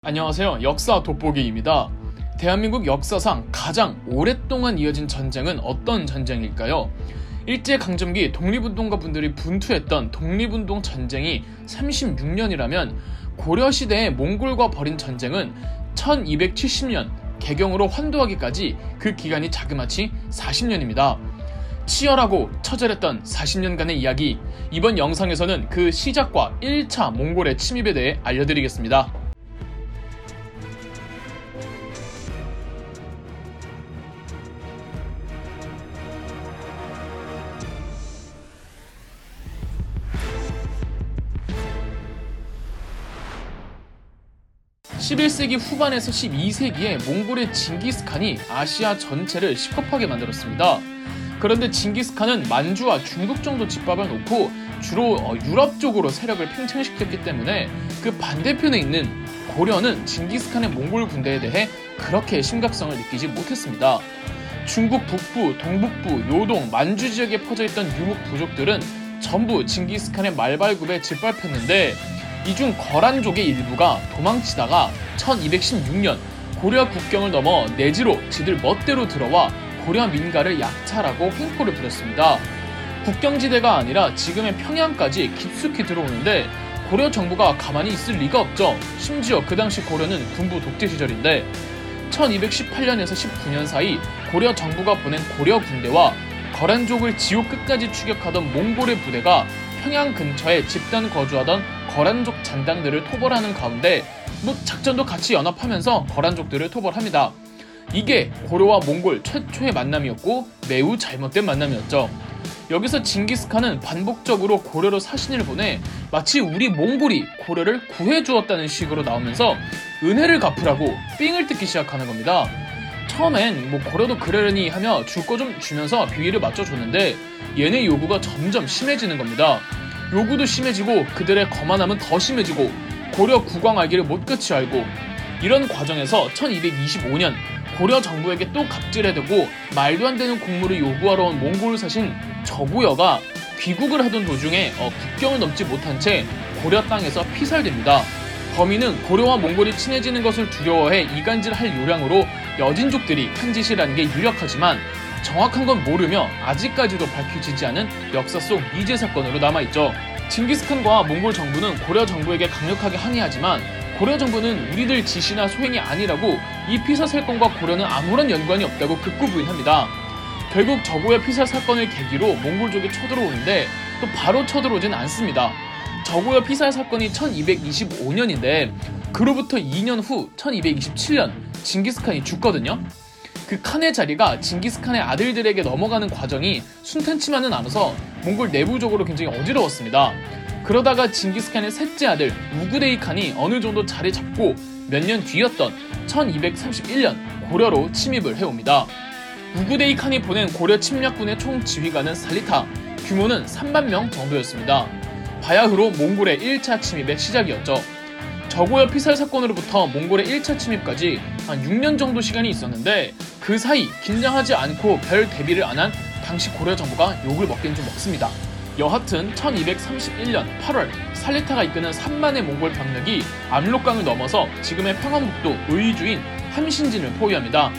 안녕하세요. 역사 돋보기입니다. 대한민국 역사상 가장 오랫동안 이어진 전쟁은 어떤 전쟁일까요? 일제강점기 독립운동가 분들이 분투했던 독립운동 전쟁이 36년이라면 고려시대에 몽골과 벌인 전쟁은 1270년 개경으로 환도하기까지 그 기간이 자그마치 40년입니다. 치열하고 처절했던 40년간의 이야기, 이번 영상에서는 그 시작과 1차 몽골의 침입에 대해 알려드리겠습니다. 11세기 후반에서 12세기에 몽골의 징기스칸이 아시아 전체를 시겁하게 만들었습니다. 그런데 징기스칸은 만주와 중국 정도 집밥을 놓고 주로 유럽 쪽으로 세력을 팽창시켰기 때문에 그 반대편에 있는 고려는 징기스칸의 몽골 군대에 대해 그렇게 심각성을 느끼지 못했습니다. 중국 북부, 동북부, 요동, 만주 지역에 퍼져있던 유목 부족들은 전부 징기스칸의 말발굽에 짓밟혔는데 이 중 거란족의 일부가 도망치다가 1216년 고려 국경을 넘어 내지로 지들 멋대로 들어와 고려 민가를 약탈하고 횡포를 부렸습니다. 국경지대가 아니라 지금의 평양까지 깊숙이 들어오는데 고려 정부가 가만히 있을 리가 없죠. 심지어 그 당시 고려는 군부 독재 시절인데 1218년에서 19년 사이 고려 정부가 보낸 고려 군대와 거란족을 지옥 끝까지 추격하던 몽골의 부대가 평양 근처에 집단 거주하던 거란족 잔당들을 토벌하는 가운데 작전도 같이 연합하면서 거란족들을 토벌합니다. 이게 고려와 몽골 최초의 만남이었고 매우 잘못된 만남이었죠. 여기서 징기스칸은 반복적으로 고려로 사신을 보내 마치 우리 몽골이 고려를 구해주었다는 식으로 나오면서 은혜를 갚으라고 삥을 뜯기 시작하는 겁니다. 처음엔 고려도 그러려니 하며 줄 거 좀 주면서 비위를 맞춰줬는데 얘네 요구가 점점 심해지는 겁니다. 요구도 심해지고 그들의 거만함은 더 심해지고 고려 국왕 알기를 못 끝이 알고, 이런 과정에서 1225년 고려 정부에게 또 갑질해대고 말도 안 되는 공무를 요구하러 온 몽골 사신 저구여가 귀국을 하던 도중에 국경을 넘지 못한 채 고려 땅에서 피살됩니다. 범인은 고려와 몽골이 친해지는 것을 두려워해 이간질할 요량으로 여진족들이 한 짓이라는 게 유력하지만 정확한 건 모르며 아직까지도 밝혀지지 않은 역사 속 미제 사건으로 남아있죠. 징기스칸과 몽골 정부는 고려 정부에게 강력하게 항의하지만 고려 정부는 우리들 지시나 소행이 아니라고 이 피살 사건과 고려는 아무런 연관이 없다고 극구 부인합니다. 결국 저고의 피살 사건을 계기로 몽골족이 쳐들어오는데 또 바로 쳐들어오진 않습니다. 저고의 피살 사건이 1225년인데 그로부터 2년 후 1227년 징기스칸이 죽거든요. 그 칸의 자리가 징기스칸의 아들들에게 넘어가는 과정이 순탄치만은 않아서 몽골 내부적으로 굉장히 어지러웠습니다. 그러다가 징기스칸의 셋째 아들 우구데이 칸이 어느 정도 자리 잡고 몇 년 뒤였던 1231년 고려로 침입을 해옵니다. 우구데이 칸이 보낸 고려 침략군의 총 지휘관은 살리타, 규모는 3만 명 정도였습니다. 바야흐로 몽골의 1차 침입의 시작이었죠. 저고여 피살 사건으로부터 몽골의 1차 침입까지 한 6년 정도 시간이 있었는데 그 사이 긴장하지 않고 별 대비를 안 한 당시 고려 정부가 욕을 먹긴 좀 먹습니다. 여하튼 1231년 8월 살리타가 이끄는 3만의 몽골 병력이 압록강을 넘어서 지금의 평안북도 의주인 함신진을 포위합니다.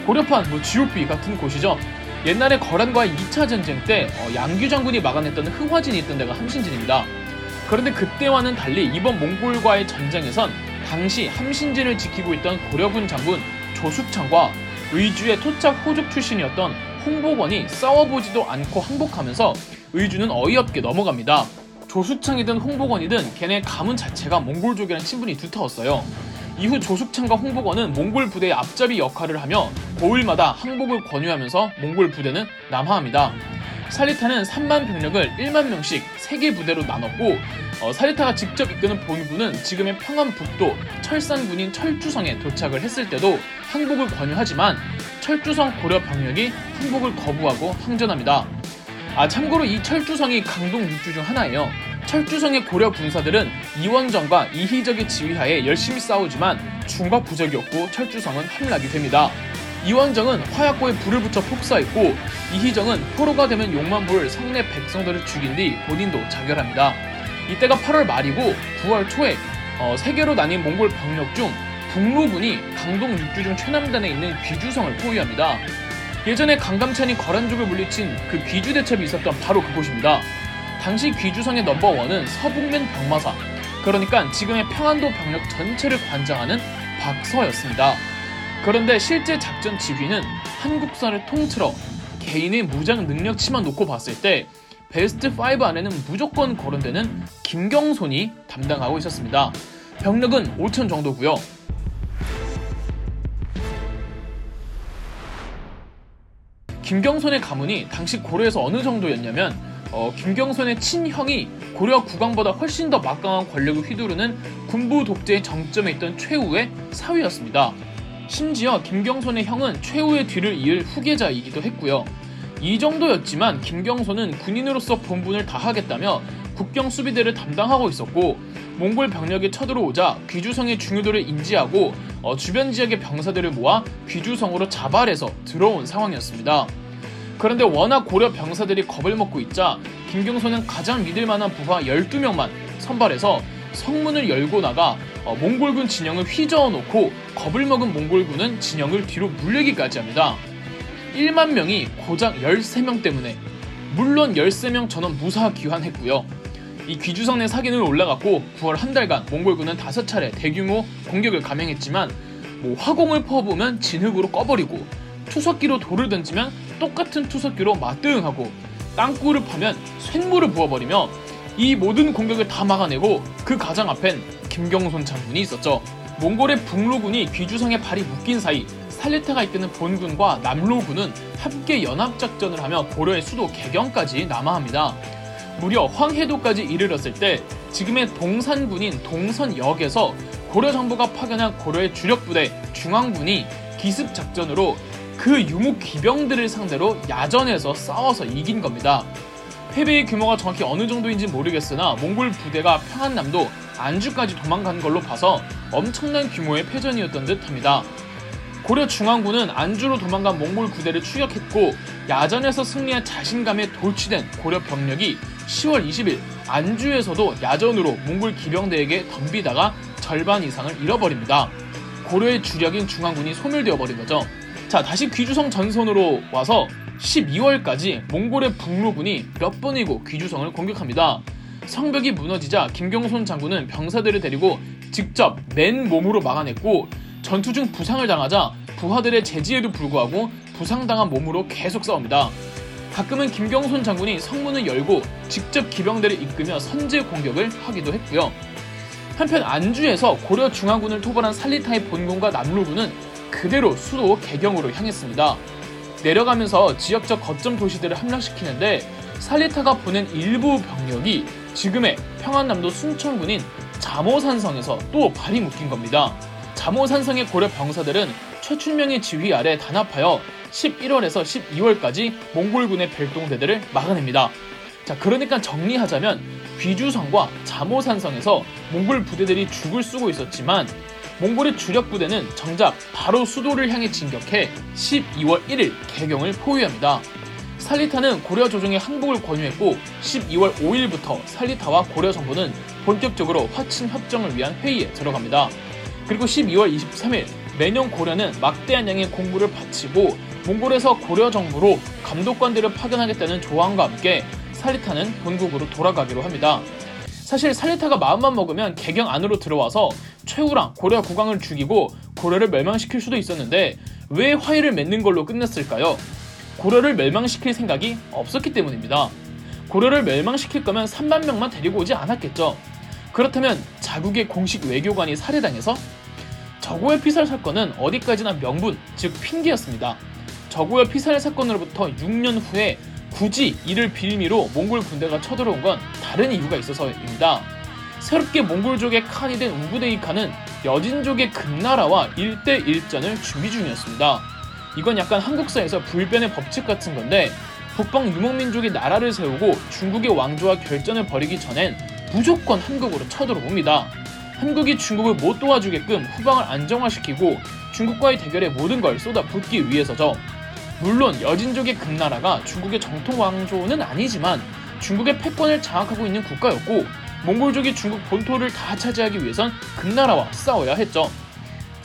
고려판 GOP 같은 곳이죠. 옛날에 거란과의 2차 전쟁 때 양규 장군이 막아냈던 흥화진이 있던 데가 함신진입니다. 그런데 그때와는 달리 이번 몽골과의 전쟁에선 당시 함신진을 지키고 있던 고려군 장군 조숙창과 의주의 토착 호족 출신이었던 홍복원이 싸워보지도 않고 항복하면서 의주는 어이없게 넘어갑니다. 조숙창이든 홍복원이든 걔네 가문 자체가 몽골족이랑 친분이 두터웠어요. 이후 조숙창과 홍복원은 몽골 부대의 앞잡이 역할을 하며 고을마다 항복을 권유하면서 몽골 부대는 남하합니다. 살리타는 3만 병력을 1만 명씩 3개 부대로 나눴고 살리타가 직접 이끄는 본부는 지금의 평안북도 철산군인 철주성에 도착을 했을 때도 항복을 권유하지만 철주성 고려 병력이 항복을 거부하고 항전합니다. 참고로 이 철주성이 강동 6주 중 하나예요. 철주성의 고려 군사들은 이원정과 이희적의 지휘하에 열심히 싸우지만 중과부적이었고 철주성은 함락이 됩니다. 이원정은 화약고에 불을 붙여 폭사했고 이희정은 포로가 되면 욕만 볼 성내 백성들을 죽인 뒤 본인도 자결합니다. 이때가 8월 말이고 9월 초에 3개로 나뉜 몽골 병력 중 북로군이 강동 6주 중 최남단에 있는 귀주성을 포위합니다. 예전에 강감찬이 거란족을 물리친 그 귀주 대첩이 있었던 바로 그곳입니다. 당시 귀주성의 넘버원은 서북면 병마사, 그러니까 지금의 평안도 병력 전체를 관장하는 박서였습니다. 그런데 실제 작전 지휘는 한국사를 통틀어 개인의 무장 능력치만 놓고 봤을 때 베스트 5 안에는 무조건 거론되는 김경손이 담당하고 있었습니다. 병력은 5천 정도고요. 김경손의 가문이 당시 고려에서 어느 정도였냐면 김경손의 친형이 고려 국왕보다 훨씬 더 막강한 권력을 휘두르는 군부 독재의 정점에 있던 최후의 사위였습니다. 심지어 김경손의 형은 최후의 뒤를 이을 후계자이기도 했고요. 이 정도였지만 김경손은 군인으로서 본분을 다하겠다며 국경 수비대를 담당하고 있었고, 몽골 병력이 쳐들어오자 귀주성의 중요도를 인지하고 주변 지역의 병사들을 모아 귀주성으로 자발해서 들어온 상황이었습니다. 그런데 워낙 고려 병사들이 겁을 먹고 있자 김경손은 가장 믿을 만한 부하 12명만 선발해서 성문을 열고 나가 몽골군 진영을 휘저어 놓고 겁을 먹은 몽골군은 진영을 뒤로 물리기까지 합니다. 1만 명이 고작 13명 때문에, 물론 13명 전원 무사 귀환했고요. 이 귀주성 내 사기는 올라갔고 9월 한 달간 몽골군은 5차례 대규모 공격을 감행했지만 화공을 퍼부으면 진흙으로 꺼버리고, 투석기로 돌을 던지면 똑같은 투석기로 맞대응하고, 땅굴을 파면 쇳물을 부어버리며 이 모든 공격을 다 막아내고 그 가장 앞엔 김경손 장군이 있었죠. 몽골의 북로군이 귀주성에 발이 묶인 사이 살리타가 이끄는 본군과 남로군은 함께 연합작전을 하며 고려의 수도 개경까지 남하합니다. 무려 황해도까지 이르렀을 때 지금의 동산군인 동선역에서 고려 정부가 파견한 고려의 주력부대 중앙군이 기습작전으로 그 유목 기병들을 상대로 야전에서 싸워서 이긴 겁니다. 패배의 규모가 정확히 어느 정도인지 모르겠으나 몽골 부대가 평안남도 안주까지 도망간 걸로 봐서 엄청난 규모의 패전이었던 듯합니다. 고려 중앙군은 안주로 도망간 몽골 부대를 추격했고, 야전에서 승리한 자신감에 돌취된 고려 병력이 10월 20일 안주에서도 야전으로 몽골 기병대에게 덤비다가 절반 이상을 잃어버립니다. 고려의 주력인 중앙군이 소멸되어 버린 거죠. 자, 다시 귀주성 전선으로 와서 12월까지 몽골의 북로군이 몇 번이고 귀주성을 공격합니다. 성벽이 무너지자 김경손 장군은 병사들을 데리고 직접 맨몸으로 막아냈고, 전투 중 부상을 당하자 부하들의 제지에도 불구하고 부상당한 몸으로 계속 싸웁니다. 가끔은 김경손 장군이 성문을 열고 직접 기병대를 이끌며 선제 공격을 하기도 했고요. 한편 안주에서 고려 중앙군을 토벌한 살리타의 본군과 남로군은 그대로 수도 개경으로 향했습니다. 내려가면서 지역적 거점 도시들을 함락시키는데 살리타가 보낸 일부 병력이 지금의 평안남도 순천군인 자모산성에서 또 발이 묶인 겁니다. 자모산성의 고려 병사들은 최춘명의 지휘 아래 단합하여 11월에서 12월까지 몽골군의 별동대들을 막아냅니다. 자, 그러니까 정리하자면 귀주성과 자모산성에서 몽골 부대들이 죽을 쓰고 있었지만 몽골의 주력 부대는 정작 바로 수도를 향해 진격해 12월 1일 개경을 포위합니다. 살리타는 고려 조정에 항복을 권유했고 12월 5일부터 살리타와 고려 정부는 본격적으로 화친 협정을 위한 회의에 들어갑니다. 그리고 12월 23일 매년 고려는 막대한 양의 공부를 바치고 몽골에서 고려 정부로 감독관들을 파견하겠다는 조항과 함께 살리타는 본국으로 돌아가기로 합니다. 사실 살리타가 마음만 먹으면 개경 안으로 들어와서 최후랑 고려 국왕을 죽이고 고려를 멸망시킬 수도 있었는데 왜 화의를 맺는 걸로 끝냈을까요? 고려를 멸망시킬 생각이 없었기 때문입니다. 고려를 멸망시킬 거면 3만 명만 데리고 오지 않았겠죠. 그렇다면 자국의 공식 외교관이 살해당해서? 저고의 피살 사건은 어디까지나 명분, 즉 핑계였습니다. 저고의 피살 사건으로부터 6년 후에 굳이 이를 빌미로 몽골 군대가 쳐들어온 건 다른 이유가 있어서입니다. 새롭게 몽골족의 칸이 된 우구데이 칸은 여진족의 금나라와 1대1전을 준비 중이었습니다. 이건 약간 한국사에서 불변의 법칙 같은 건데, 북방 유목민족이 나라를 세우고 중국의 왕조와 결전을 벌이기 전엔 무조건 한국으로 쳐들어옵니다. 한국이 중국을 못 도와주게끔 후방을 안정화시키고 중국과의 대결에 모든 걸 쏟아붓기 위해서죠. 물론 여진족의 금나라가 중국의 정통 왕조는 아니지만 중국의 패권을 장악하고 있는 국가였고 몽골족이 중국 본토를 다 차지하기 위해선 금나라와 싸워야 했죠.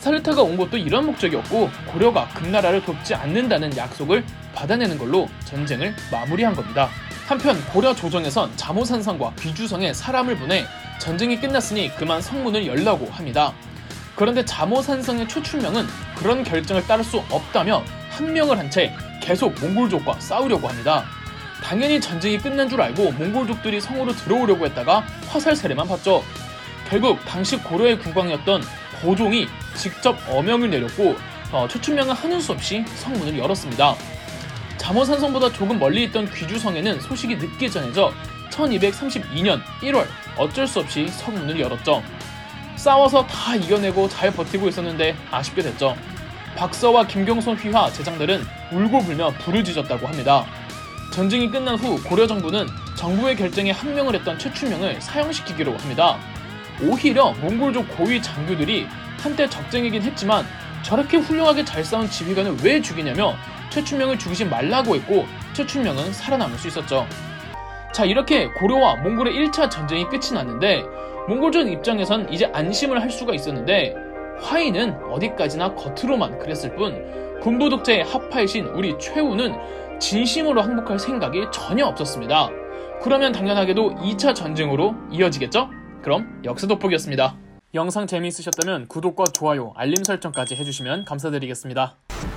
스파르타가 온 것도 이런 목적이었고 고려가 금나라를 돕지 않는다는 약속을 받아내는 걸로 전쟁을 마무리한 겁니다. 한편 고려 조정에선 자모산성과 귀주성에 사람을 보내 전쟁이 끝났으니 그만 성문을 열라고 합니다. 그런데 자모산성의 최춘명은 그런 결정을 따를 수 없다며 항명을 한 채 계속 몽골족과 싸우려고 합니다. 당연히 전쟁이 끝난 줄 알고 몽골족들이 성으로 들어오려고 했다가 화살 세례만 봤죠. 결국 당시 고려의 국왕이었던 고종이 직접 어명을 내렸고 최춘명은 하는 수 없이 성문을 열었습니다. 자모산성보다 조금 멀리 있던 귀주성에는 소식이 늦게 전해져 1232년 1월 어쩔 수 없이 성문을 열었죠. 싸워서 다 이겨내고 잘 버티고 있었는데 아쉽게 됐죠. 박서와 김경손 휘하 제장들은 울고불며 부르짖었다고 합니다. 전쟁이 끝난 후 고려 정부는 정부의 결정에 항명을 했던 최춘명을 사형시키기로 합니다. 오히려 몽골족 고위 장교들이 한때 적쟁이긴 했지만 저렇게 훌륭하게 잘 싸운 지휘관을 왜 죽이냐며 최춘명을 죽이지 말라고 했고 최춘명은 살아남을 수 있었죠. 자, 이렇게 고려와 몽골의 1차 전쟁이 끝이 났는데 몽골족 입장에선 이제 안심을 할 수가 있었는데 화인은 어디까지나 겉으로만 그랬을 뿐 군부 독재의 합파이신 우리 최후는 진심으로 항복할 생각이 전혀 없었습니다. 그러면 당연하게도 2차 전쟁으로 이어지겠죠? 그럼 역사 돋보기였습니다. 영상 재미있으셨다면 구독과 좋아요, 알림 설정까지 해주시면 감사드리겠습니다.